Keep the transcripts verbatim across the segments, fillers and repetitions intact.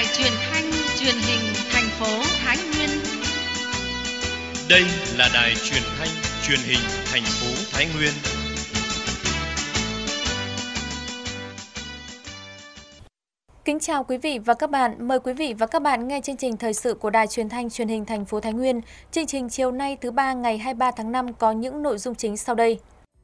Đài Truyền thanh Truyền hình thành phố Thái Nguyên. Đây là Đài Truyền thanh Truyền hình thành phố Thái Nguyên. Kính chào quý vị và các bạn. Mời quý vị và các bạn nghe chương trình thời sự của Đài Truyền thanh Truyền hình thành phố Thái Nguyên. Chương trình chiều nay thứ ba ngày hai mươi ba tháng năm có những nội dung chính sau đây.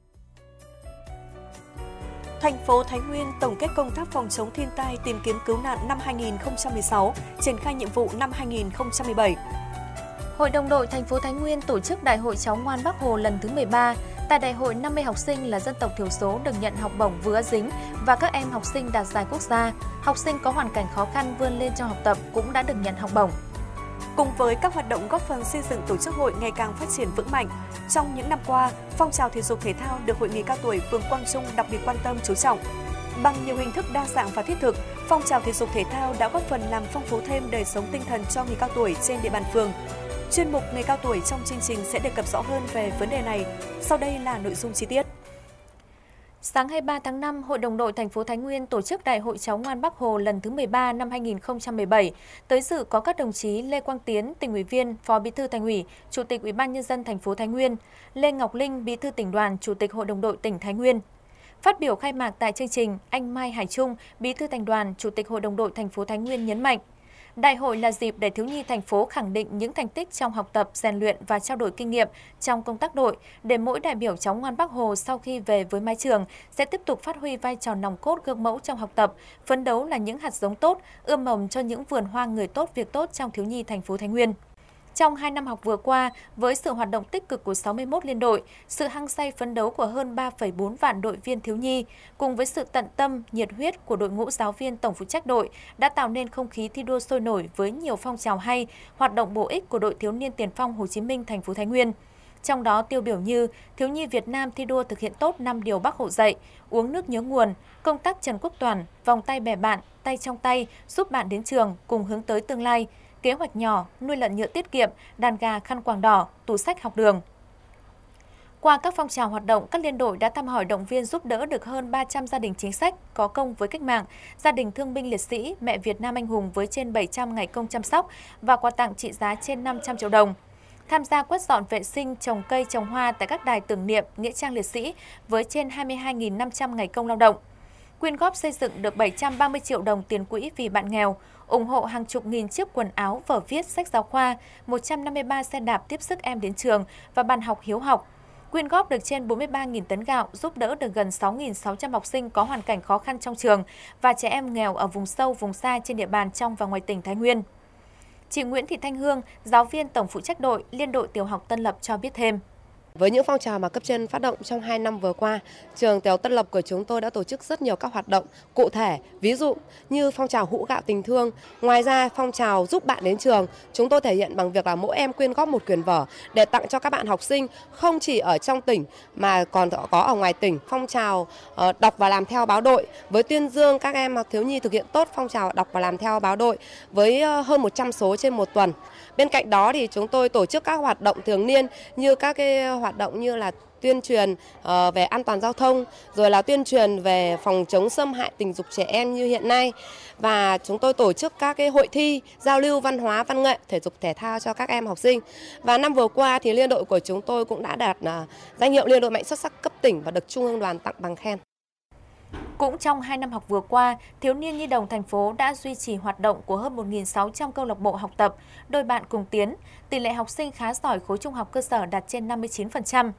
Thành phố Thái Nguyên tổng kết công tác phòng chống thiên tai tìm kiếm cứu nạn năm hai nghìn không trăm mười sáu, triển khai nhiệm vụ năm hai nghìn không trăm mười bảy. Hội đồng đội thành phố Thái Nguyên tổ chức Đại hội Cháu ngoan Bác Hồ lần thứ mười ba. Tại đại hội, năm mươi học sinh là dân tộc thiểu số được nhận học bổng vừa dính và các em học sinh đạt giải quốc gia. Học sinh có hoàn cảnh khó khăn vươn lên trong học tập cũng đã được nhận học bổng. Cùng với các hoạt động góp phần xây dựng tổ chức hội ngày càng phát triển vững mạnh, trong những năm qua, phong trào thể dục thể thao được Hội người cao tuổi phường Quang Trung đặc biệt quan tâm chú trọng. Bằng nhiều hình thức đa dạng và thiết thực, phong trào thể dục thể thao đã góp phần làm phong phú thêm đời sống tinh thần cho người cao tuổi trên địa bàn phường. Chuyên mục Người cao tuổi trong chương trình sẽ đề cập rõ hơn về vấn đề này. Sau đây là nội dung chi tiết. Sáng hai mươi ba tháng năm, Hội đồng đội thành phố Thái Nguyên tổ chức Đại hội Cháu ngoan Bác Hồ lần thứ mười ba năm hai nghìn không trăm mười bảy. Tới dự có các đồng chí Lê Quang Tiến, Tỉnh ủy viên, Phó Bí thư Thành ủy, Chủ tịch Ủy ban nhân dân thành phố Thái Nguyên, Lê Ngọc Linh, Bí thư Tỉnh đoàn, Chủ tịch Hội đồng đội tỉnh Thái Nguyên. Phát biểu khai mạc tại chương trình, anh Mai Hải Trung, Bí thư Thành đoàn, Chủ tịch Hội đồng đội thành phố Thái Nguyên nhấn mạnh, đại hội là dịp để thiếu nhi thành phố khẳng định những thành tích trong học tập, rèn luyện và trao đổi kinh nghiệm trong công tác đội, để mỗi đại biểu cháu ngoan Bác Hồ sau khi về với mái trường sẽ tiếp tục phát huy vai trò nòng cốt gương mẫu trong học tập, phấn đấu là những hạt giống tốt, ươm mầm cho những vườn hoa người tốt việc tốt trong thiếu nhi thành phố Thái Nguyên. Trong hai năm học vừa qua, với sự hoạt động tích cực của sáu mươi mốt liên đội, sự hăng say phấn đấu của hơn ba phẩy bốn vạn đội viên thiếu nhi, cùng với sự tận tâm, nhiệt huyết của đội ngũ giáo viên tổng phụ trách đội đã tạo nên không khí thi đua sôi nổi với nhiều phong trào hay, hoạt động bổ ích của đội thiếu niên tiền phong Hồ Chí Minh thành phố Thái Nguyên. Trong đó tiêu biểu như thiếu nhi Việt Nam thi đua thực hiện tốt năm điều Bác Hồ dạy, uống nước nhớ nguồn, công tác Trần Quốc Toản, vòng tay bè bạn, tay trong tay, giúp bạn đến trường cùng hướng tới tương lai, kế hoạch nhỏ, nuôi lợn nhựa tiết kiệm, đàn gà khăn quàng đỏ, tủ sách học đường. Qua các phong trào hoạt động, các liên đội đã thăm hỏi động viên giúp đỡ được hơn ba trăm gia đình chính sách có công với cách mạng, gia đình thương binh liệt sĩ, mẹ Việt Nam anh hùng với trên bảy trăm ngày công chăm sóc và quà tặng trị giá trên năm trăm triệu đồng. Tham gia quét dọn vệ sinh, trồng cây, trồng hoa tại các đài tưởng niệm, nghĩa trang liệt sĩ với trên hai mươi hai nghìn năm trăm ngày công lao động. Quyên góp xây dựng được bảy trăm ba mươi triệu đồng tiền quỹ vì bạn nghèo, ủng hộ hàng chục nghìn chiếc quần áo, vở viết, sách giáo khoa, một trăm năm mươi ba xe đạp tiếp sức em đến trường và bàn học hiếu học. Quyên góp được trên bốn mươi ba nghìn tấn gạo, giúp đỡ được gần sáu nghìn sáu trăm học sinh có hoàn cảnh khó khăn trong trường và trẻ em nghèo ở vùng sâu, vùng xa trên địa bàn trong và ngoài tỉnh Thái Nguyên. Chị Nguyễn Thị Thanh Hương, giáo viên tổng phụ trách đội, Liên đội Tiểu học Tân Lập cho biết thêm. Với những phong trào mà cấp trên phát động trong hai năm vừa qua, trường Tiểu Tân Lập của chúng tôi đã tổ chức rất nhiều các hoạt động cụ thể, ví dụ như phong trào hũ gạo tình thương. Ngoài ra, phong trào giúp bạn đến trường, chúng tôi thể hiện bằng việc là mỗi em quyên góp một quyển vở để tặng cho các bạn học sinh không chỉ ở trong tỉnh mà còn có ở ngoài tỉnh. Phong trào uh, đọc và làm theo báo đội với tuyên dương các em thiếu nhi thực hiện tốt phong trào đọc và làm theo báo đội với uh, hơn một trăm số trên một tuần. Bên cạnh đó thì chúng tôi tổ chức các hoạt động thường niên như các cái hoạt động như là tuyên truyền uh, về an toàn giao thông, rồi là tuyên truyền về phòng chống xâm hại tình dục trẻ em như hiện nay. Và chúng tôi tổ chức các cái hội thi, giao lưu văn hóa, văn nghệ, thể dục thể thao cho các em học sinh. Và năm vừa qua thì liên đội của chúng tôi cũng đã đạt uh, danh hiệu liên đội mạnh xuất sắc cấp tỉnh và được Trung ương đoàn tặng bằng khen. Cũng trong hai năm học vừa qua, thiếu niên nhi đồng thành phố đã duy trì hoạt động của hơn một nghìn sáu trăm câu lạc bộ học tập, đôi bạn cùng tiến, tỷ lệ học sinh khá giỏi khối trung học cơ sở đạt trên năm mươi chín phần trăm.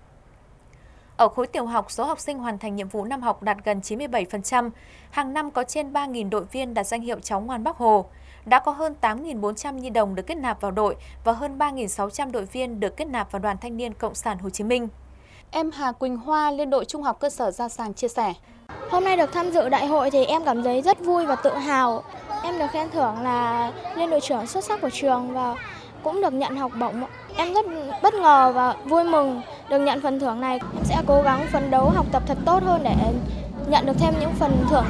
Ở khối tiểu học, số học sinh hoàn thành nhiệm vụ năm học đạt gần chín mươi bảy phần trăm. Hàng năm có trên ba nghìn đội viên đạt danh hiệu cháu ngoan Bác Hồ. Đã có hơn tám nghìn bốn trăm nhi đồng được kết nạp vào đội và hơn ba nghìn sáu trăm đội viên được kết nạp vào Đoàn Thanh niên Cộng sản Hồ Chí Minh. Em Hà Quỳnh Hoa, Liên đội Trung học cơ sở Gia Sàng chia sẻ. Hôm nay được tham dự đại hội thì em cảm thấy rất vui và tự hào. Em được khen thưởng là liên đội trưởng xuất sắc của trường và cũng được nhận học bổng. Em rất bất ngờ và vui mừng được nhận phần thưởng này. Em sẽ cố gắng phấn đấu học tập thật tốt hơn để nhận được thêm những phần thưởng.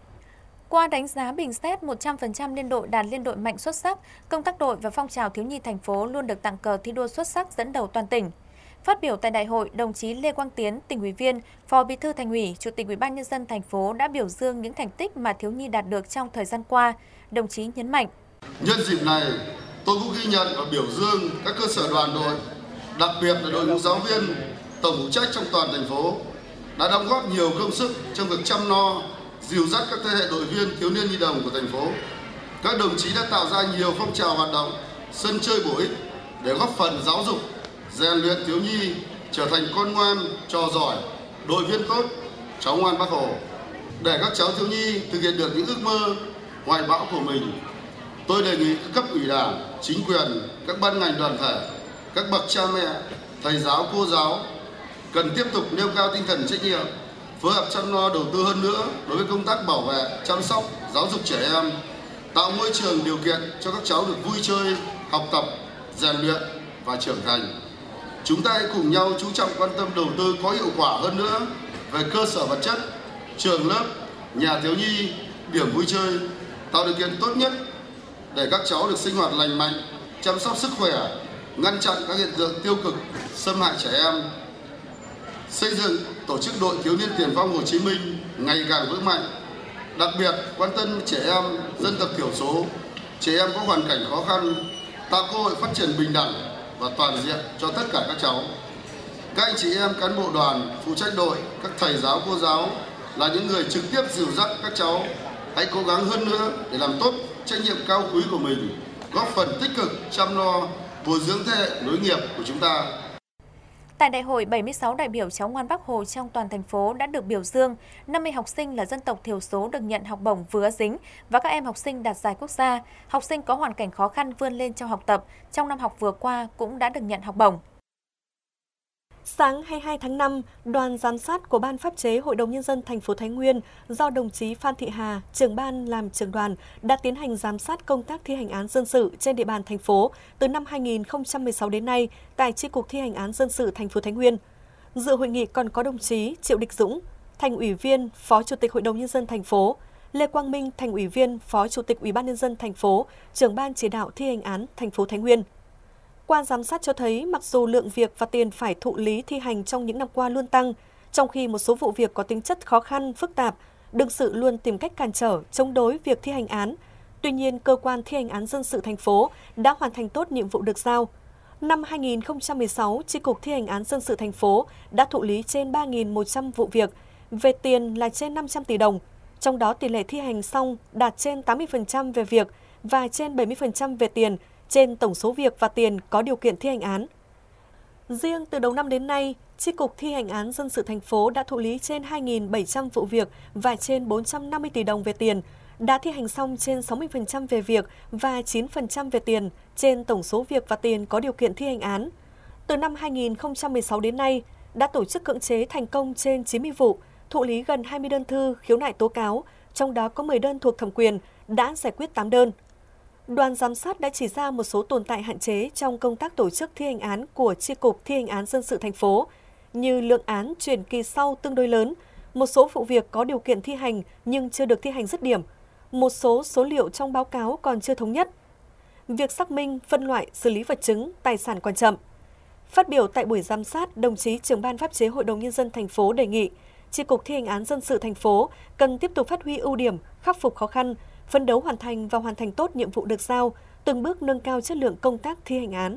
Qua đánh giá bình xét, một trăm phần trăm liên đội đạt liên đội mạnh xuất sắc, công tác đội và phong trào thiếu nhi thành phố luôn được tặng cờ thi đua xuất sắc dẫn đầu toàn tỉnh. Phát biểu tại đại hội, đồng chí Lê Quang Tiến, Tỉnh ủy viên, Phó Bí thư Thành ủy, Chủ tịch Ủy ban nhân dân thành phố đã biểu dương những thành tích mà thiếu nhi đạt được trong thời gian qua. Đồng chí nhấn mạnh, Nhân dịp này, tôi cũng ghi nhận và biểu dương các cơ sở đoàn đội, đặc biệt là đội ngũ giáo viên, tổng phụ trách trong toàn thành phố đã đóng góp nhiều công sức trong việc chăm lo, dìu dắt các thế hệ đội viên thiếu niên nhi đồng của thành phố. Các đồng chí đã tạo ra nhiều phong trào hoạt động, sân chơi bổ ích để góp phần giáo dục, rèn luyện thiếu nhi trở thành con ngoan, trò giỏi, đội viên tốt, cháu ngoan Bác Hồ. Để các cháu thiếu nhi thực hiện được những ước mơ, hoài bão của mình, tôi đề nghị các cấp ủy Đảng, chính quyền, các ban ngành đoàn thể, các bậc cha mẹ, thầy giáo, cô giáo cần tiếp tục nêu cao tinh thần trách nhiệm, phối hợp chăm lo đầu tư hơn nữa đối với công tác bảo vệ, chăm sóc, giáo dục trẻ em, tạo môi trường điều kiện cho các cháu được vui chơi, học tập, rèn luyện và trưởng thành. Chúng ta hãy cùng nhau chú trọng quan tâm đầu tư có hiệu quả hơn nữa về cơ sở vật chất, trường lớp, nhà thiếu nhi, điểm vui chơi, tạo điều kiện tốt nhất để các cháu được sinh hoạt lành mạnh, chăm sóc sức khỏe, ngăn chặn các hiện tượng tiêu cực, xâm hại trẻ em. Xây dựng tổ chức đội thiếu niên tiền phong Hồ Chí Minh ngày càng vững mạnh, đặc biệt quan tâm trẻ em dân tộc thiểu số, trẻ em có hoàn cảnh khó khăn, tạo cơ hội phát triển bình đẳng và toàn diện cho tất cả các cháu. Các anh chị em cán bộ đoàn, phụ trách đội, các thầy giáo, cô giáo là những người trực tiếp dìu dắt các cháu. Hãy cố gắng hơn nữa để làm tốt trách nhiệm cao quý của mình, góp phần tích cực chăm lo, bồi dưỡng thế hệ nối nghiệp của chúng ta. Tại đại hội, bảy mươi sáu đại biểu cháu ngoan Bác Hồ trong toàn thành phố đã được biểu dương, năm mươi học sinh là dân tộc thiểu số được nhận học bổng vừa dính và các em học sinh đạt giải quốc gia, học sinh có hoàn cảnh khó khăn vươn lên trong học tập trong năm học vừa qua cũng đã được nhận học bổng. Sáng hai mươi hai tháng năm, đoàn giám sát của Ban Pháp chế Hội đồng Nhân dân thành phố Thái Nguyên do đồng chí Phan Thị Hà, trưởng ban làm trưởng đoàn, đã tiến hành giám sát công tác thi hành án dân sự trên địa bàn thành phố từ năm hai nghìn không trăm mười sáu đến nay tại Chi cục thi hành án dân sự thành phố Thái Nguyên. Dự hội nghị còn có đồng chí Triệu Địch Dũng, Thành ủy viên, Phó Chủ tịch Hội đồng Nhân dân thành phố, Lê Quang Minh, Thành ủy viên, Phó Chủ tịch Ủy ban Nhân dân thành phố, trưởng ban chỉ đạo thi hành án thành phố Thái Nguyên. Qua giám sát cho thấy, mặc dù lượng việc và tiền phải thụ lý thi hành trong những năm qua luôn tăng, trong khi một số vụ việc có tính chất khó khăn, phức tạp, đương sự luôn tìm cách cản trở, chống đối việc thi hành án. Tuy nhiên, cơ quan thi hành án dân sự thành phố đã hoàn thành tốt nhiệm vụ được giao. Năm hai nghìn không trăm mười sáu, Chi cục thi hành án dân sự thành phố đã thụ lý trên ba nghìn một trăm vụ việc, về tiền là trên năm trăm tỷ đồng. Trong đó, tỷ lệ thi hành xong đạt trên tám mươi phần trăm về việc và trên bảy mươi phần trăm về tiền, trên tổng số việc và tiền có điều kiện thi hành án. Riêng từ đầu năm đến nay, Chi cục thi hành án dân sự thành phố đã thụ lý trên hai nghìn bảy trăm vụ việc và trên bốn trăm năm mươi tỷ đồng về tiền, đã thi hành xong trên sáu mươi phần trăm về việc và chín phần trăm về tiền, trên tổng số việc và tiền có điều kiện thi hành án. Từ năm hai nghìn không trăm mười sáu đến nay, đã tổ chức cưỡng chế thành công trên chín mươi vụ, thụ lý gần hai mươi đơn thư khiếu nại tố cáo, trong đó có mười đơn thuộc thẩm quyền, đã giải quyết tám đơn. Đoàn giám sát đã chỉ ra một số tồn tại hạn chế trong công tác tổ chức thi hành án của Chi cục thi hành án dân sự thành phố, như lượng án chuyển kỳ sau tương đối lớn, một số vụ việc có điều kiện thi hành nhưng chưa được thi hành dứt điểm, một số số liệu trong báo cáo còn chưa thống nhất, việc xác minh, phân loại, xử lý vật chứng, tài sản còn chậm. Phát biểu tại buổi giám sát, đồng chí trưởng ban Pháp chế Hội đồng Nhân dân thành phố đề nghị Chi cục thi hành án dân sự thành phố cần tiếp tục phát huy ưu điểm, khắc phục khó khăn, phấn đấu hoàn thành và hoàn thành tốt nhiệm vụ được giao, từng bước nâng cao chất lượng công tác thi hành án.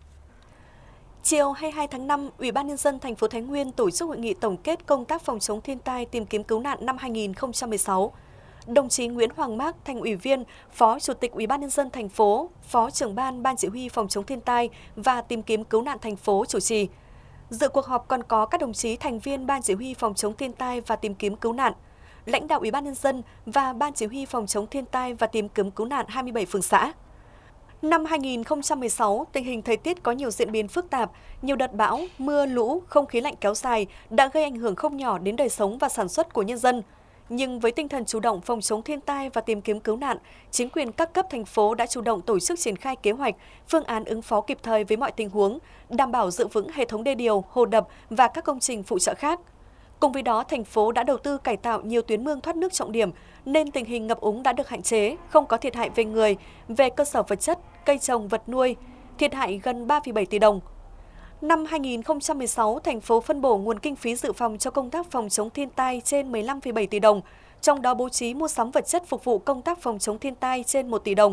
Chiều hai mươi hai tháng năm, Ủy ban Nhân dân thành phố Thái Nguyên tổ chức hội nghị tổng kết công tác phòng chống thiên tai tìm kiếm cứu nạn năm hai nghìn không trăm mười sáu. Đồng chí Nguyễn Hoàng Mác, Thành ủy viên, Phó Chủ tịch Ủy ban Nhân dân thành phố, Phó trưởng ban Ban chỉ huy phòng chống thiên tai và tìm kiếm cứu nạn thành phố chủ trì. Dự cuộc họp còn có các đồng chí thành viên Ban chỉ huy phòng chống thiên tai và tìm kiếm cứu nạn, lãnh đạo Ủy ban Nhân dân và Ban chỉ huy phòng chống thiên tai và tìm kiếm cứu nạn hai mươi bảy phường xã. Năm hai nghìn không trăm mười sáu, tình hình thời tiết có nhiều diễn biến phức tạp, nhiều đợt bão, mưa, lũ, không khí lạnh kéo dài đã gây ảnh hưởng không nhỏ đến đời sống và sản xuất của nhân dân. Nhưng với tinh thần chủ động phòng chống thiên tai và tìm kiếm cứu nạn, chính quyền các cấp thành phố đã chủ động tổ chức triển khai kế hoạch, phương án ứng phó kịp thời với mọi tình huống, đảm bảo giữ vững hệ thống đê điều, hồ đập và các công trình phụ trợ khác. Cùng với đó, thành phố đã đầu tư cải tạo nhiều tuyến mương thoát nước trọng điểm, nên tình hình ngập úng đã được hạn chế, không có thiệt hại về người, về cơ sở vật chất, cây trồng, vật nuôi, thiệt hại gần ba phẩy bảy tỷ đồng. Năm hai nghìn không trăm mười sáu, thành phố phân bổ nguồn kinh phí dự phòng cho công tác phòng chống thiên tai trên mười lăm phẩy bảy tỷ đồng, trong đó bố trí mua sắm vật chất phục vụ công tác phòng chống thiên tai trên một tỷ đồng.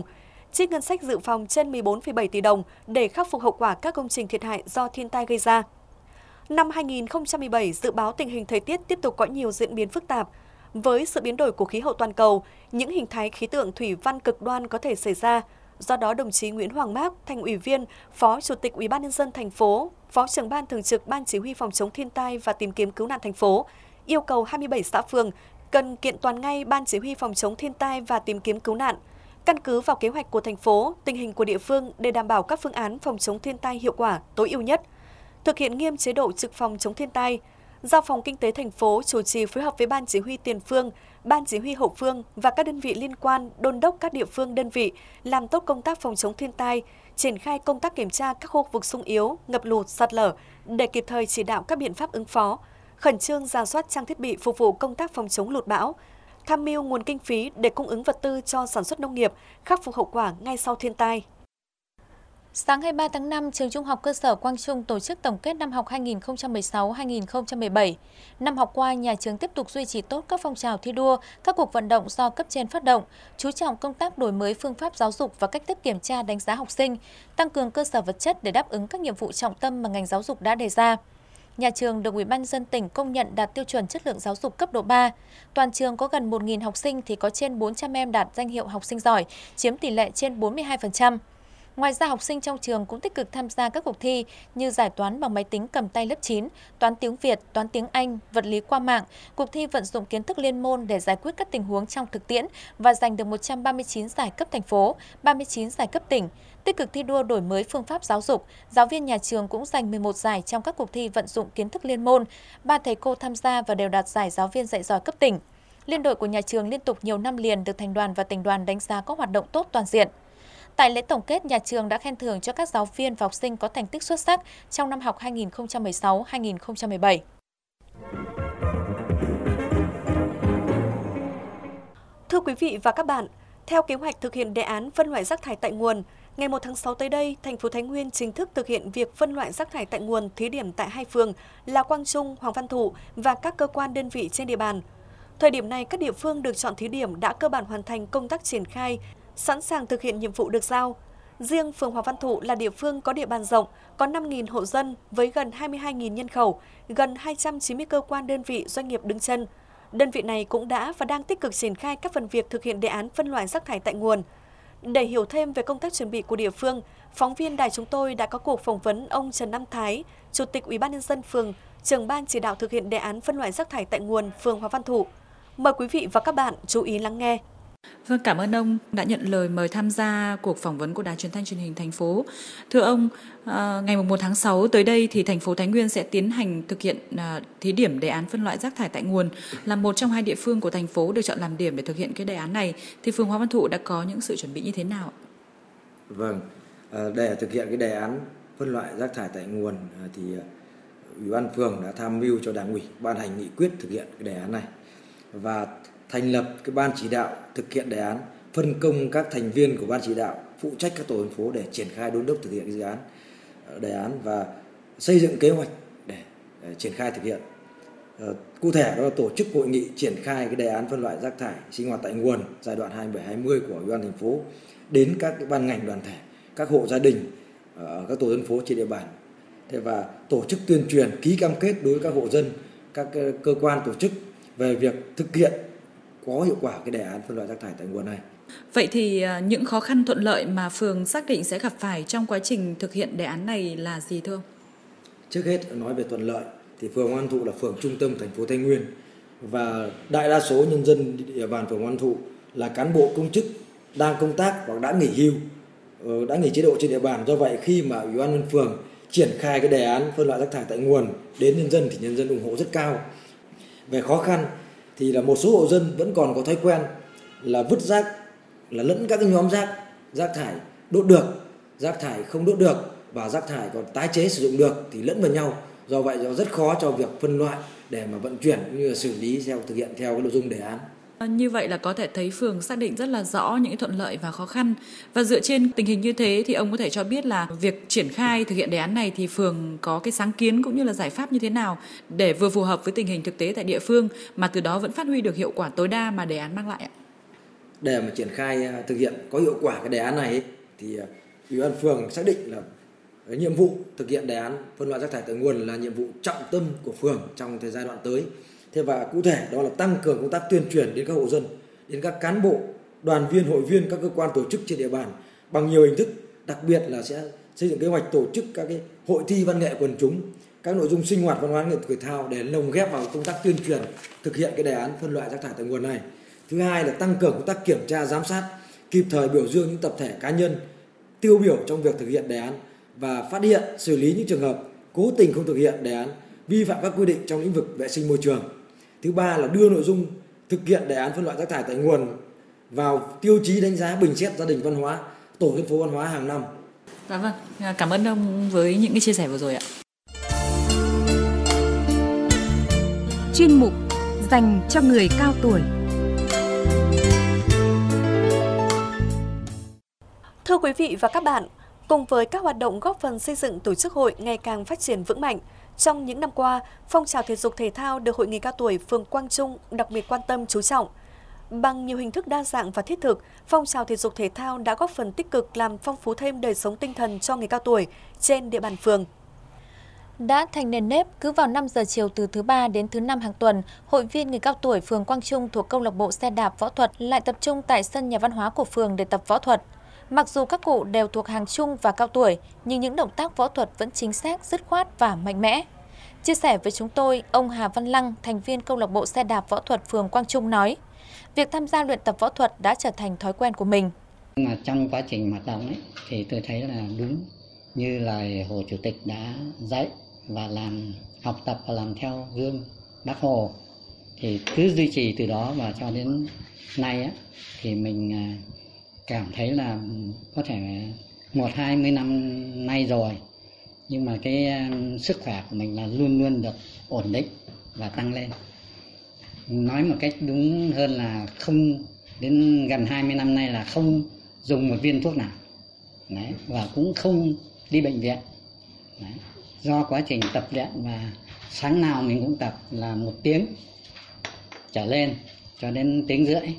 chi ngân sách dự phòng trên mười bốn phẩy bảy tỷ đồng để khắc phục hậu quả các công trình thiệt hại do thiên tai gây ra. Năm hai nghìn không trăm mười bảy, dự báo tình hình thời tiết tiếp tục có nhiều diễn biến phức tạp. Với sự biến đổi của khí hậu toàn cầu, những hình thái khí tượng thủy văn cực đoan có thể xảy ra. Do đó, đồng chí Nguyễn Hoàng Mác, Thành ủy viên, Phó Chủ tịch Ủy ban nhân dân thành phố, Phó trưởng ban thường trực Ban Chỉ huy phòng chống thiên tai và tìm kiếm cứu nạn thành phố yêu cầu hai mươi bảy xã phường cần kiện toàn ngay Ban Chỉ huy phòng chống thiên tai và tìm kiếm cứu nạn, căn cứ vào kế hoạch của thành phố, tình hình của địa phương để đảm bảo các phương án phòng chống thiên tai hiệu quả, tối ưu nhất. Thực hiện nghiêm chế độ trực phòng chống thiên tai, giao phòng kinh tế thành phố chủ trì phối hợp với Ban Chỉ huy tiền phương, Ban Chỉ huy hậu phương và các đơn vị liên quan đôn đốc các địa phương đơn vị làm tốt công tác phòng chống thiên tai, triển khai công tác kiểm tra các khu vực xung yếu, ngập lụt, sạt lở để kịp thời chỉ đạo các biện pháp ứng phó, khẩn trương rà soát trang thiết bị phục vụ công tác phòng chống lụt bão, tham mưu nguồn kinh phí để cung ứng vật tư cho sản xuất nông nghiệp, khắc phục hậu quả ngay sau thiên tai. Sáng hai mươi ba tháng năm, Trường Trung học cơ sở Quang Trung tổ chức tổng kết năm học hai nghìn không trăm mười sáu hai nghìn không trăm mười bảy. Năm học qua, nhà trường tiếp tục duy trì tốt các phong trào thi đua, các cuộc vận động do cấp trên phát động, chú trọng công tác đổi mới phương pháp giáo dục và cách thức kiểm tra đánh giá học sinh, tăng cường cơ sở vật chất để đáp ứng các nhiệm vụ trọng tâm mà ngành giáo dục đã đề ra. Nhà trường được Ủy ban nhân dân tỉnh công nhận đạt tiêu chuẩn chất lượng giáo dục cấp độ ba. Toàn trường có gần một nghìn học sinh thì có trên bốn trăm em đạt danh hiệu học sinh giỏi, chiếm tỷ lệ trên bốn mươi hai phần trăm. Ngoài ra, học sinh trong trường cũng tích cực tham gia các cuộc thi như giải toán bằng máy tính cầm tay lớp chín, toán tiếng Việt, toán tiếng Anh, vật lý qua mạng, cuộc thi vận dụng kiến thức liên môn để giải quyết các tình huống trong thực tiễn và giành được một trăm ba mươi chín giải cấp thành phố, ba mươi chín giải cấp tỉnh. Tích cực thi đua đổi mới phương pháp giáo dục, giáo viên nhà trường cũng giành mười một giải trong các cuộc thi vận dụng kiến thức liên môn, ba thầy cô tham gia và đều đạt giải giáo viên dạy giỏi cấp tỉnh. Liên đội của nhà trường liên tục nhiều năm liền được thành đoàn và tỉnh đoàn đánh giá có hoạt động tốt toàn diện. Tại lễ tổng kết, nhà trường đã khen thưởng cho các giáo viên và học sinh có thành tích xuất sắc trong năm học hai nghìn không trăm mười sáu hai nghìn không trăm mười bảy. Thưa quý vị và các bạn, theo kế hoạch thực hiện đề án phân loại rác thải tại nguồn, ngày một tháng sáu tới đây, thành phố Thái Nguyên chính thức thực hiện việc phân loại rác thải tại nguồn thí điểm tại hai phường là Quang Trung, Hoàng Văn Thụ và các cơ quan đơn vị trên địa bàn. Thời điểm này, các địa phương được chọn thí điểm đã cơ bản hoàn thành công tác triển khai, sẵn sàng thực hiện nhiệm vụ được giao. Riêng phường Hoàng Văn Thụ là địa phương có địa bàn rộng, có năm nghìn hộ dân với gần hai mươi hai nghìn nhân khẩu, gần hai trăm chín mươi cơ quan đơn vị doanh nghiệp đứng chân. Đơn vị này cũng đã và đang tích cực triển khai các phần việc thực hiện đề án phân loại rác thải tại nguồn. Để hiểu thêm về công tác chuẩn bị của địa phương, phóng viên đài chúng tôi đã có cuộc phỏng vấn ông Trần Nam Thái, Chủ tịch Ủy ban nhân dân phường, trưởng ban chỉ đạo thực hiện đề án phân loại rác thải tại nguồn phường Hoàng Văn Thụ. Mời quý vị và các bạn chú ý lắng nghe. Vâng, cảm ơn ông đã nhận lời mời tham gia cuộc phỏng vấn của Đài Truyền thanh Truyền hình thành phố. Thưa ông, ngày một tháng sáu tới đây thì thành phố Thái Nguyên sẽ tiến hành thực hiện thí điểm đề án phân loại rác thải tại nguồn. Là một trong hai địa phương của thành phố được chọn làm điểm để thực hiện cái đề án này, thì phường Hoàng Văn Thụ đã có những sự chuẩn bị như thế nào? Vâng, để thực hiện cái đề án phân loại rác thải tại nguồn thì Ủy ban phường đã tham mưu cho Đảng ủy ban hành nghị quyết thực hiện cái đề án này và thành lập cái ban chỉ đạo thực hiện đề án, phân công các thành viên của ban chỉ đạo phụ trách các tổ dân phố để triển khai đôn đốc thực hiện cái dự án đề án và xây dựng kế hoạch để, để triển khai thực hiện. Uh, cụ thể đó là tổ chức hội nghị triển khai cái đề án phân loại rác thải sinh hoạt tại nguồn giai đoạn hai mươi bảy hai mươi của Ủy ban thành phố đến các cái ban ngành đoàn thể, các hộ gia đình ở các tổ dân phố trên địa bàn. Thế và tổ chức tuyên truyền, ký cam kết đối với các hộ dân, các cơ quan tổ chức về việc thực hiện có hiệu quả cái đề án phân loại rác thải tại nguồn này. Vậy thì những khó khăn thuận lợi mà phường xác định sẽ gặp phải trong quá trình thực hiện đề án này là gì thưa ông? Trước hết nói về thuận lợi thì phường Hoàng Văn Thụ là phường trung tâm thành phố Thái Nguyên và đại đa số nhân dân địa bàn phường Hoàng Văn Thụ là cán bộ công chức đang công tác hoặc đã nghỉ hưu, đã nghỉ chế độ trên địa bàn. Do vậy khi mà Ủy ban nhân phường triển khai cái đề án phân loại rác thải tại nguồn đến nhân dân thì nhân dân ủng hộ rất cao. Về khó khăn thì là một số hộ dân vẫn còn có thói quen là vứt rác, là lẫn các cái nhóm rác, rác thải đốt được, rác thải không đốt được và rác thải còn tái chế sử dụng được thì lẫn vào nhau. Do vậy nó rất khó cho việc phân loại để mà vận chuyển cũng như là xử lý theo thực hiện theo cái nội dung đề án. Như vậy là có thể thấy phường xác định rất là rõ những thuận lợi và khó khăn. Và dựa trên tình hình như thế thì ông có thể cho biết là việc triển khai thực hiện đề án này thì phường có cái sáng kiến cũng như là giải pháp như thế nào để vừa phù hợp với tình hình thực tế tại địa phương mà từ đó vẫn phát huy được hiệu quả tối đa mà đề án mang lại ạ? để mà triển khai thực hiện có hiệu quả cái đề án này ấy, thì Ủy ban phường xác định là nhiệm vụ thực hiện đề án phân loại rác thải tại nguồn là nhiệm vụ trọng tâm của phường trong thời giai đoạn tới. Thế và cụ thể đó là tăng cường công tác tuyên truyền đến các hộ dân, đến các cán bộ, đoàn viên, hội viên, các cơ quan tổ chức trên địa bàn bằng nhiều hình thức, đặc biệt là sẽ xây dựng kế hoạch tổ chức các cái hội thi văn nghệ quần chúng, các nội dung sinh hoạt văn hóa nghệ thuật thể thao để lồng ghép vào công tác tuyên truyền thực hiện cái đề án phân loại rác thải tại nguồn này. Thứ hai là tăng cường công tác kiểm tra giám sát, kịp thời biểu dương những tập thể cá nhân tiêu biểu trong việc thực hiện đề án và phát hiện xử lý những trường hợp cố tình không thực hiện đề án, vi phạm các quy định trong lĩnh vực vệ sinh môi trường. Thứ ba là đưa nội dung thực hiện đề án phân loại rác thải tại nguồn vào tiêu chí đánh giá bình xét gia đình văn hóa, tổ dân phố văn hóa hàng năm. Dạ vâng, cảm ơn ông với những cái chia sẻ vừa rồi ạ. Chuyên mục dành cho người cao tuổi. Thưa quý vị và các bạn, cùng với các hoạt động góp phần xây dựng tổ chức hội ngày càng phát triển vững mạnh, trong những năm qua, phong trào thể dục thể thao được Hội người cao tuổi phường Quang Trung đặc biệt quan tâm chú trọng. Bằng nhiều hình thức đa dạng và thiết thực, phong trào thể dục thể thao đã góp phần tích cực làm phong phú thêm đời sống tinh thần cho người cao tuổi trên địa bàn phường. Đã thành nền nếp, cứ vào năm giờ chiều từ thứ ba đến thứ năm hàng tuần, hội viên người cao tuổi phường Quang Trung thuộc câu lạc bộ xe đạp võ thuật lại tập trung tại sân nhà văn hóa của phường để tập võ thuật. Mặc dù các cụ đều thuộc hàng trung và cao tuổi, nhưng những động tác võ thuật vẫn chính xác, dứt khoát và mạnh mẽ. Chia sẻ với chúng tôi, ông Hà Văn Lăng, thành viên câu lạc bộ xe đạp võ thuật phường Quang Trung nói, việc tham gia luyện tập võ thuật đã trở thành thói quen của mình. Mà trong quá trình hoạt động ấy, thì tôi thấy là đúng như lời Hồ Chủ tịch đã dạy và làm học tập và làm theo gương Bác Hồ, thì cứ duy trì từ đó và cho đến nay ấy, thì mình cảm thấy là có thể một hai mươi năm nay rồi, nhưng mà cái sức khỏe của mình là luôn luôn được ổn định và tăng lên. Nói một cách đúng hơn là không đến gần hai mươi năm nay là không dùng một viên thuốc nào. Đấy, và cũng không đi bệnh viện. Đấy, do quá trình tập luyện và sáng nào mình cũng tập là một tiếng trở lên cho đến tiếng rưỡi.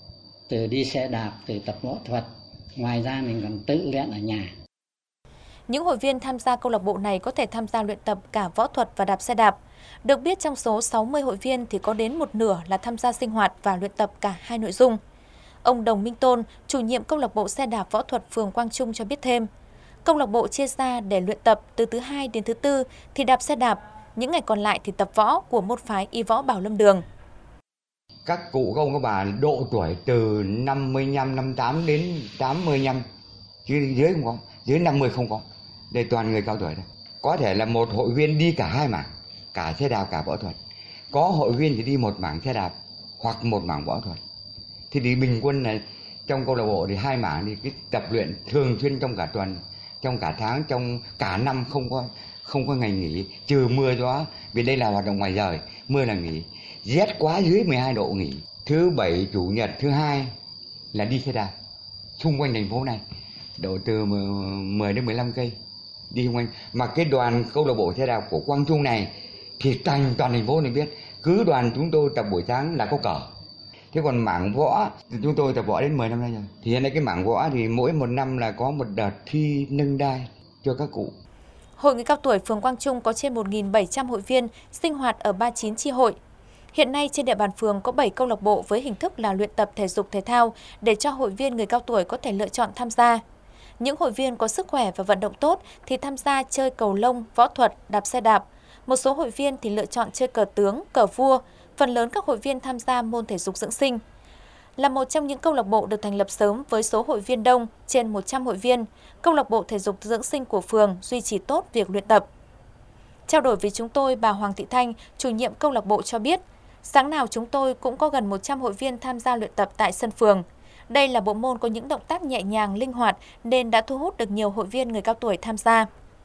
Từ đi xe đạp, từ tập võ thuật, ngoài ra mình còn tự luyện ở nhà. Những hội viên tham gia câu lạc bộ này có thể tham gia luyện tập cả võ thuật và đạp xe đạp. Được biết trong số sáu mươi hội viên thì có đến một nửa là tham gia sinh hoạt và luyện tập cả hai nội dung. Ông Đồng Minh Tôn, chủ nhiệm câu lạc bộ xe đạp võ thuật phường Quang Trung cho biết thêm, câu lạc bộ chia ra để luyện tập từ thứ hai đến thứ tư thì đạp xe đạp, những ngày còn lại thì tập võ của môn phái y võ Bảo Lâm Đường. Các cụ các ông các bà độ tuổi từ năm mươi lăm, năm mươi tám đến tám mươi lăm, chứ dưới không có, dưới năm mươi không có. Đây toàn người cao tuổi thôi. Có thể là một hội viên đi cả hai mảng, cả xe đạp cả võ thuật. Có hội viên thì đi một mảng xe đạp hoặc một mảng võ thuật. Thì thì bình quân là trong câu lạc bộ thì hai mảng thì cái tập luyện thường xuyên trong cả tuần, trong cả tháng, trong cả năm không có không có ngày nghỉ, trừ mưa gió, vì đây là hoạt động ngoài trời, mưa là nghỉ. Rét quá dưới mười hai độ nghỉ. Thứ bảy, chủ nhật, thứ hai là đi xe đạp xung quanh thành phố này, độ từ mười đến mười lăm cây đi xung quanh. Mà cái đoàn câu lạc bộ xe đạp của Quang Trung này thì toàn toàn thành phố này biết, cứ đoàn chúng tôi tập buổi sáng là có cờ. Thế còn mảng võ thì chúng tôi tập võ đến mười năm nay rồi. Thì hiện nay cái mảng võ thì mỗi một năm là có một đợt thi nâng đai cho các cụ. Hội người cao tuổi phường Quang Trung có trên một nghìn bảy trăm hội viên sinh hoạt ở ba mươi chín chi hội. Hiện nay trên địa bàn phường có bảy câu lạc bộ với hình thức là luyện tập thể dục thể thao để cho hội viên người cao tuổi có thể lựa chọn tham gia. Những hội viên có sức khỏe và vận động tốt thì tham gia chơi cầu lông, võ thuật, đạp xe đạp. Một số hội viên thì lựa chọn chơi cờ tướng, cờ vua. Phần lớn các hội viên tham gia môn thể dục dưỡng sinh. Là một trong những câu lạc bộ được thành lập sớm với số hội viên đông, trên một trăm hội viên, câu lạc bộ thể dục dưỡng sinh của phường duy trì tốt việc luyện tập. Trao đổi với chúng tôi, bà Hoàng Thị Thanh, chủ nhiệm câu lạc bộ cho biết, sáng nào chúng tôi cũng có gần một trăm hội viên tham gia luyện tập tại sân phường. Đây là bộ môn có những động tác nhẹ nhàng, linh hoạt nên đã thu hút được nhiều hội viên người cao tuổi tham gia.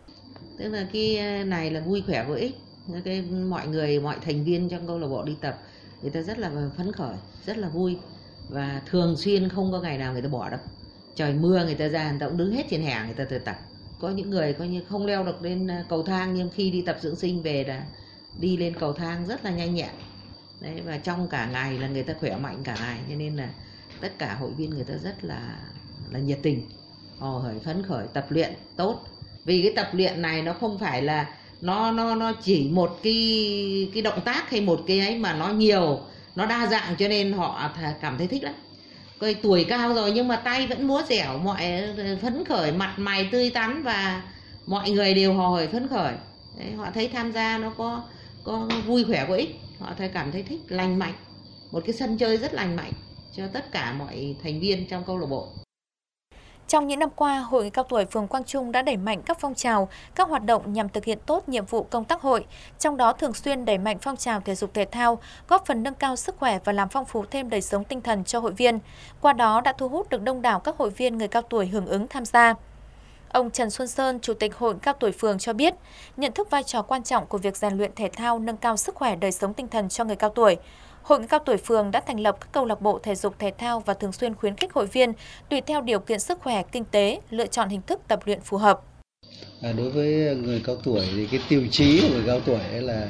Tức là cái này là vui khỏe vô ích. Cái mọi người, mọi thành viên trong câu lạc bộ đi tập, người ta rất là phấn khởi, rất là vui. Và thường xuyên không có ngày nào người ta bỏ đâu. Trời mưa người ta ra, người ta cũng đứng hết trên hè người ta tự tập. Có những người coi như không leo được lên cầu thang, nhưng khi đi tập dưỡng sinh về là đi lên cầu thang rất là nhanh nhẹn. Đấy, và trong cả ngày là người ta khỏe mạnh cả ngày, cho nên là tất cả hội viên người ta rất là là nhiệt tình, hò hởi phấn khởi, tập luyện tốt. Vì cái tập luyện này nó không phải là nó nó nó chỉ một cái cái động tác hay một cái ấy, mà nó nhiều, nó đa dạng, cho nên họ cảm thấy thích lắm. Coi tuổi cao rồi nhưng mà tay vẫn múa dẻo, mọi phấn khởi, mặt mày tươi tắn và mọi người đều hò hởi phấn khởi. Đấy, họ thấy tham gia nó có có vui khỏe, có ích, họ thấy cảm thấy thích, lành mạnh, một cái sân chơi rất lành mạnh cho tất cả mọi thành viên trong câu lạc bộ. Trong những năm qua, Hội người cao tuổi phường Quang Trung đã đẩy mạnh các phong trào, các hoạt động nhằm thực hiện tốt nhiệm vụ công tác hội, trong đó thường xuyên đẩy mạnh phong trào thể dục thể thao, góp phần nâng cao sức khỏe và làm phong phú thêm đời sống tinh thần cho hội viên. Qua đó đã thu hút được đông đảo các hội viên người cao tuổi hưởng ứng tham gia. Ông Trần Xuân Sơn, Chủ tịch Hội cao tuổi phường cho biết, nhận thức vai trò quan trọng của việc rèn luyện thể thao nâng cao sức khỏe đời sống tinh thần cho người cao tuổi. Hội người cao tuổi phường đã thành lập các câu lạc bộ thể dục thể thao và thường xuyên khuyến khích hội viên tùy theo điều kiện sức khỏe, kinh tế, lựa chọn hình thức tập luyện phù hợp. À, đối với người cao tuổi thì cái tiêu chí của người cao tuổi là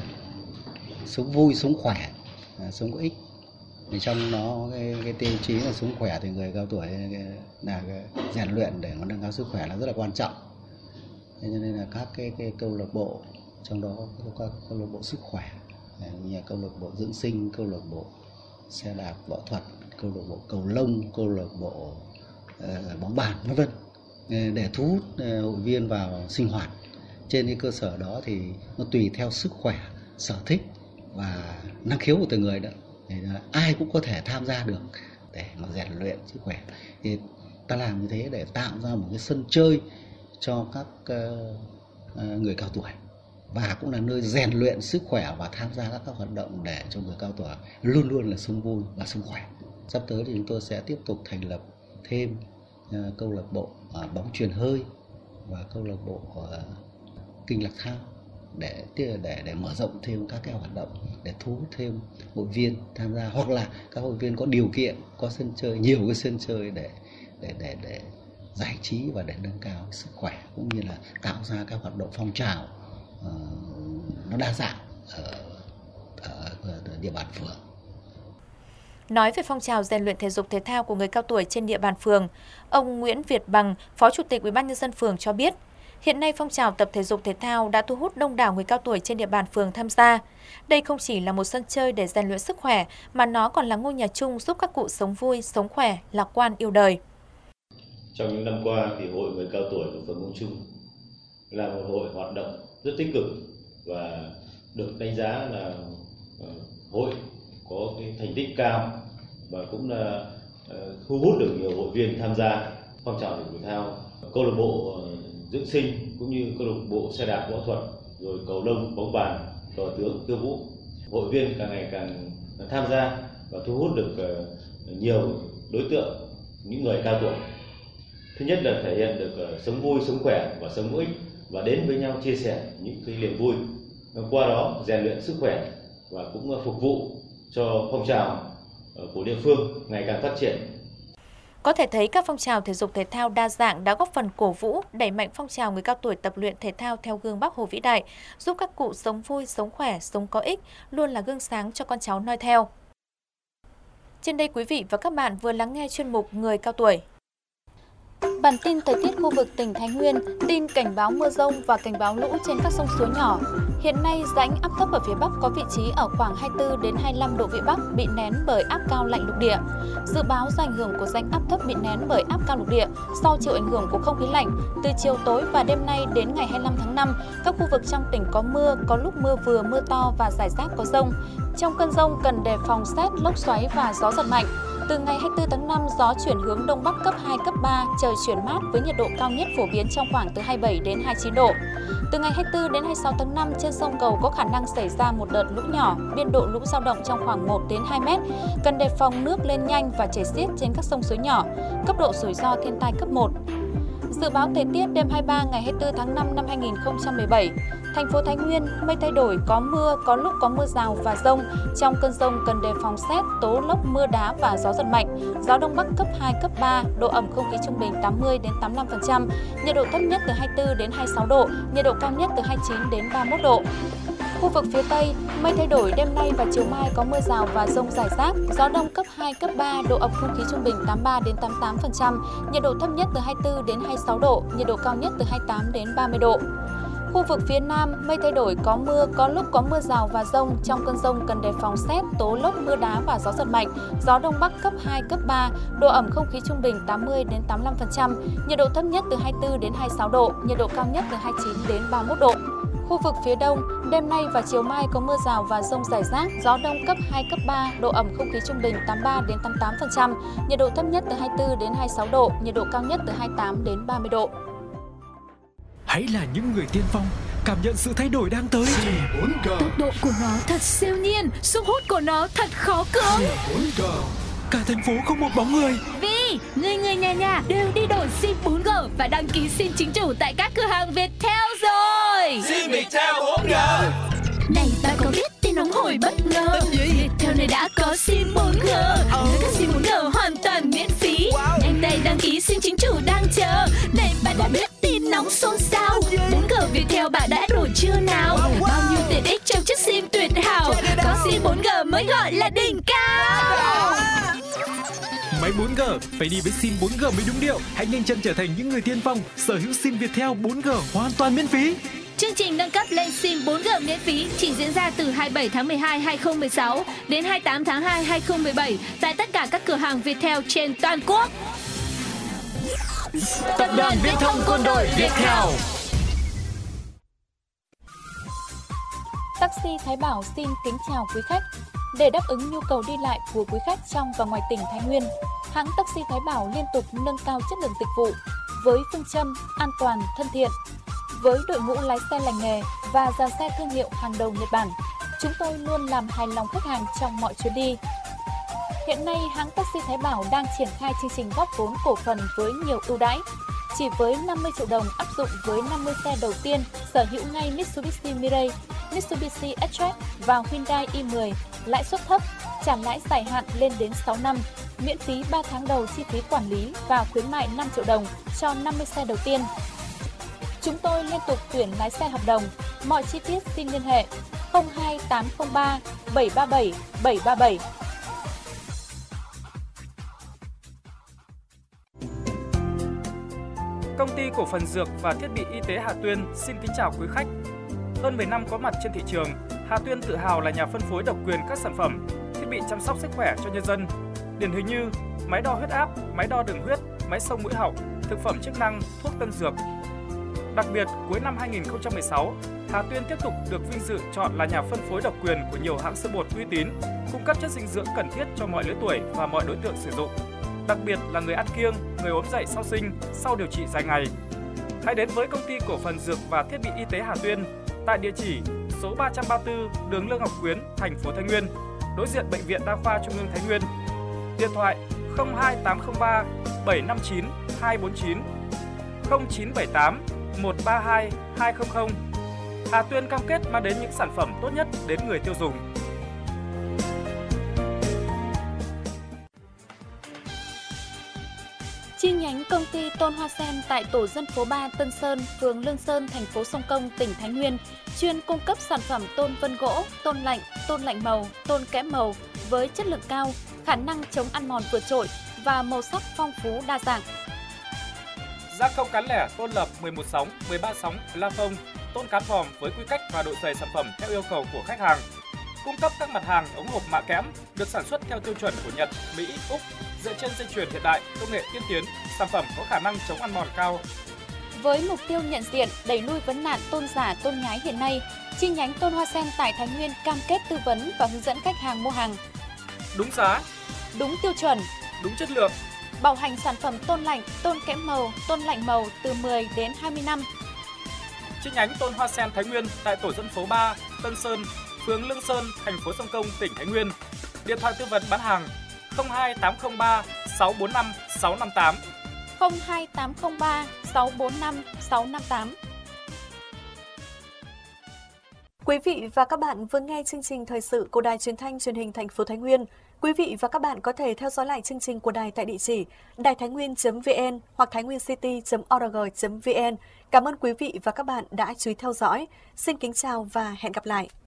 sống vui, sống khỏe, à, sống có ích. Thì trong nó cái, cái tiêu chí là sống khỏe thì người cao tuổi là rèn luyện để nâng cao sức khỏe là rất là quan trọng. Thế cho nên là các cái, cái câu lạc bộ, trong đó có các câu lạc bộ sức khỏe, như câu lạc bộ dưỡng sinh, câu lạc bộ xe đạp võ thuật, câu lạc bộ cầu lông, câu lạc bộ uh, bóng bàn, vân vân, để thu hút uh, hội viên vào sinh hoạt. Trên cái cơ sở đó thì nó tùy theo sức khỏe, sở thích và năng khiếu của từng người đó, thì ai cũng có thể tham gia được để mà rèn luyện sức khỏe. Thì ta làm như thế để tạo ra một cái sân chơi cho các uh, uh, người cao tuổi, và cũng là nơi rèn luyện sức khỏe và tham gia các hoạt động để cho người cao tuổi luôn luôn là sống vui và sống khỏe. Sắp tới thì chúng tôi sẽ tiếp tục thành lập thêm uh, câu lạc bộ uh, bóng chuyền hơi và câu lạc bộ uh, kinh lạc thao để để để mở rộng thêm các cái hoạt động để thu hút thêm hội viên tham gia, hoặc là các hội viên có điều kiện, có sân chơi, nhiều cái sân chơi để để để để giải trí và để nâng cao sức khỏe, cũng như là tạo ra các hoạt động phong trào uh, nó đa dạng ở, ở, ở địa bàn phường. Nói về phong trào rèn luyện thể dục thể thao của người cao tuổi trên địa bàn phường, ông Nguyễn Việt Bằng, Phó Chủ tịch Ủy ban nhân dân phường cho biết, hiện nay phong trào tập thể dục thể thao đã thu hút đông đảo người cao tuổi trên địa bàn phường tham gia. Đây không chỉ là một sân chơi để rèn luyện sức khỏe, mà nó còn là ngôi nhà chung giúp các cụ sống vui, sống khỏe, lạc quan, yêu đời. Trong những năm qua thì Hội người cao tuổi của phường Quang Trung là một hội hoạt động rất tích cực và được đánh giá là hội có cái thành tích cao và cũng là thu hút được nhiều hội viên tham gia phong trào thể dục thể thao, câu lạc bộ dưỡng sinh cũng như câu lạc bộ xe đạp võ thuật, rồi cầu lông, bóng bàn, cờ tướng, khiêu vũ. Hội viên càng ngày càng tham gia và thu hút được nhiều đối tượng, những người cao tuổi. Thứ nhất là thể hiện được sống vui, sống khỏe và sống có ích, và đến với nhau chia sẻ những cái niềm vui, qua đó rèn luyện sức khỏe và cũng phục vụ cho phong trào của địa phương ngày càng phát triển. Có thể thấy các phong trào thể dục thể thao đa dạng đã góp phần cổ vũ, đẩy mạnh phong trào người cao tuổi tập luyện thể thao theo gương Bác Hồ vĩ đại, giúp các cụ sống vui, sống khỏe, sống có ích, luôn là gương sáng cho con cháu noi theo. Trên đây quý vị và các bạn vừa lắng nghe chuyên mục Người cao tuổi. Bản tin thời tiết khu vực tỉnh Thái Nguyên, tin cảnh báo mưa dông và cảnh báo lũ trên các sông suối nhỏ. Hiện nay, rãnh áp thấp ở phía Bắc có vị trí ở khoảng hai mươi tư đến hai mươi lăm độ vĩ Bắc, bị nén bởi áp cao lạnh lục địa. Dự báo do ảnh hưởng của rãnh áp thấp bị nén bởi áp cao lục địa, sau chịu ảnh hưởng của không khí lạnh, từ chiều tối và đêm nay đến ngày hai mươi lăm tháng năm, các khu vực trong tỉnh có mưa, có lúc mưa vừa, mưa to và rải rác có dông. Trong cơn dông cần đề phòng sét, lốc xoáy và gió giật mạnh. Từ ngày hai mươi tư tháng năm, gió chuyển hướng đông bắc cấp hai, cấp ba, trời chuyển mát với nhiệt độ cao nhất phổ biến trong khoảng từ hai mươi bảy đến hai mươi chín độ. Từ ngày hai mươi tư đến hai mươi sáu tháng năm, trên sông Cầu có khả năng xảy ra một đợt lũ nhỏ, biên độ lũ dao động trong khoảng một đến hai mét. Cần đề phòng nước lên nhanh và chảy xiết trên các sông suối nhỏ. Cấp độ rủi ro thiên tai cấp một. Dự báo thời tiết đêm hai mươi ba ngày hai mươi tư tháng năm năm hai nghìn không trăm mười bảy. Thành phố Thái Nguyên, mây thay đổi, có mưa, có lúc có mưa rào và dông. Trong cơn dông cần đề phòng sét, tố lốc, mưa đá và gió giật mạnh. Gió đông bắc cấp hai, cấp ba, độ ẩm không khí trung bình tám mươi đến tám mươi lăm phần trăm. Nhiệt độ thấp nhất từ hai mươi tư đến hai mươi sáu độ, nhiệt độ cao nhất từ hai mươi chín đến ba mươi mốt độ. Khu vực phía Tây, mây thay đổi, đêm nay và chiều mai có mưa rào và dông rải rác, gió đông cấp hai, cấp ba, độ ẩm không khí trung bình tám mươi ba đến tám mươi tám phần trăm, nhiệt độ thấp nhất từ hai mươi tư đến hai mươi sáu độ, nhiệt độ cao nhất từ hai mươi tám đến ba mươi độ. Khu vực phía Nam, mây thay đổi, có mưa, có lúc có mưa rào và dông. Trong cơn dông cần đề phòng sét, tố lốc, mưa đá và gió giật mạnh. Gió Đông Bắc cấp hai, cấp ba, độ ẩm không khí trung bình tám mươi đến tám mươi lăm phần trăm, nhiệt độ thấp nhất từ hai mươi tư đến hai mươi sáu độ, nhiệt độ cao nhất từ hai mươi chín đến ba mươi mốt độ. Khu vực phía Đông, đêm nay và chiều mai có mưa rào và dông rải rác, gió Đông cấp hai, cấp ba, độ ẩm không khí trung bình tám mươi ba đến tám mươi tám phần trăm, nhiệt độ thấp nhất từ hai mươi tư đến hai mươi sáu độ, nhiệt độ cao nhất từ hai mươi tám đến ba mươi độ. Hãy là những người tiên phong, cảm nhận sự thay đổi đang tới. Tốc độ của nó thật siêu nhiên, sức hút của nó thật khó cưỡng. Cả thành phố không một bóng người. Vì người người nhà nhà đều đi đổi sim bốn G và đăng ký sim chính chủ tại các cửa hàng Viettel rồi. Sim Viettel bốn G. Này bạn có biết tin nóng hổi bất ngờ? Viettel này đã có sim bốn G. Các sim bốn G hoàn toàn miễn phí. Nhanh tay đăng ký sim chính chủ đang chờ. Này bạn đã biết tin nóng xôn xao? bốn G Viettel bạn đã đổi chưa nào? Bao nhiêu tiện ích trong chiếc sim tuyệt hảo. Có sim bốn G mới gọi là đỉnh cao. Máy bốn G phải đi với sim bốn G mới đúng điệu. Hãy nhanh chân trở thành những người tiên phong, sở hữu sim Viettel bốn G hoàn toàn miễn phí. Chương trình nâng cấp lên sim bốn G miễn phí chỉ diễn ra từ hai mươi bảy tháng mười hai năm hai nghìn không trăm mười sáu đến hai mươi tám tháng hai năm hai nghìn không trăm mười bảy tại tất cả các cửa hàng Viettel trên toàn quốc. Tập đoàn Viễn thông Quân đội Viettel. Taxi Thái Bảo xin kính chào quý khách. Để đáp ứng nhu cầu đi lại của quý khách trong và ngoài tỉnh Thái Nguyên, hãng Taxi Thái Bảo liên tục nâng cao chất lượng dịch vụ với phương châm an toàn, thân thiện. Với đội ngũ lái xe lành nghề và dàn xe thương hiệu hàng đầu Nhật Bản, chúng tôi luôn làm hài lòng khách hàng trong mọi chuyến đi. Hiện nay, hãng Taxi Thái Bảo đang triển khai chương trình góp vốn cổ phần với nhiều ưu đãi. Chỉ với năm mươi triệu đồng áp dụng với năm mươi xe đầu tiên, sở hữu ngay Mitsubishi Mirage, Mitsubishi X-Track và Hyundai i mười, lãi suất thấp, trả lãi dài hạn lên đến sáu năm, miễn phí ba tháng đầu chi phí quản lý và khuyến mại năm triệu đồng cho năm mươi xe đầu tiên. Chúng tôi liên tục tuyển lái xe hợp đồng. Mọi chi tiết xin liên hệ không hai tám không ba bảy ba bảy bảy ba bảy. Công ty cổ phần dược và thiết bị y tế Hà Tuyên xin kính chào quý khách. Hơn mười năm có mặt trên thị trường, Hà Tuyên tự hào là nhà phân phối độc quyền các sản phẩm, thiết bị chăm sóc sức khỏe cho nhân dân. Điển hình như máy đo huyết áp, máy đo đường huyết, máy xông mũi họng, thực phẩm chức năng, thuốc tân dược. Đặc biệt, cuối năm hai nghìn không trăm mười sáu, Hà Tuyên tiếp tục được vinh dự chọn là nhà phân phối độc quyền của nhiều hãng sữa bột uy tín, cung cấp chất dinh dưỡng cần thiết cho mọi lứa tuổi và mọi đối tượng sử dụng. Đặc biệt là người ăn kiêng, người ốm dậy sau sinh, sau điều trị dài ngày. Hãy đến với công ty cổ phần dược và thiết bị y tế Hà Tuyên tại địa chỉ số ba trăm ba mươi tư đường Lương Ngọc Quyến, thành phố Thái Nguyên, đối diện Bệnh viện Đa khoa Trung ương Thái Nguyên. Điện thoại không hai tám không ba bảy năm chín hai bốn chín, không chín bảy tám một ba hai hai không không. Hà Tuyên cam kết mang đến những sản phẩm tốt nhất đến người tiêu dùng. Chi nhánh công ty Tôn Hoa Sen tại tổ dân phố ba Tân Sơn, phường Lương Sơn, thành phố Sông Công, tỉnh Thái Nguyên, chuyên cung cấp sản phẩm tôn vân gỗ, tôn lạnh, tôn lạnh màu, tôn kẽm màu với chất lượng cao, khả năng chống ăn mòn vượt trội và màu sắc phong phú đa dạng. Gia công cán lẻ tôn lập mười một sóng, mười ba sóng, plafon, tôn cán vòm với quy cách và độ dày sản phẩm theo yêu cầu của khách hàng. Cung cấp các mặt hàng ống hộp mạ kẽm được sản xuất theo tiêu chuẩn của Nhật, Mỹ, Úc, dựa trên dây chuyền hiện đại, công nghệ tiên tiến, sản phẩm có khả năng chống ăn mòn cao. Với mục tiêu nhận diện, đẩy lui vấn nạn tôn giả, tôn nhái hiện nay, chi nhánh Tôn Hoa Sen tại Thái Nguyên cam kết tư vấn và hướng dẫn khách hàng mua hàng đúng giá, đúng tiêu chuẩn, đúng chất lượng, bảo hành sản phẩm tôn lạnh, tôn kẽm màu, tôn lạnh màu từ mười đến hai mươi năm. Chi nhánh Tôn Hoa Sen Thái Nguyên tại tổ dân phố ba, Tân Sơn, phường Lương Sơn, thành phố Sông Công, tỉnh Thái Nguyên. Điện thoại tư vấn bán hàng không hai tám không ba sáu bốn năm sáu năm tám, không hai tám không ba sáu bốn năm sáu năm tám. Quý vị và các bạn vừa nghe chương trình thời sự của Đài Truyền thanh Truyền hình thành phố Thái Nguyên. Quý vị và các bạn có thể theo dõi lại chương trình của đài tại địa chỉ đài thái nguyên chấm vn hoặc thái nguyên city chấm org chấm vn. Cảm ơn quý vị và các bạn đã chú ý theo dõi. Xin kính chào và hẹn gặp lại.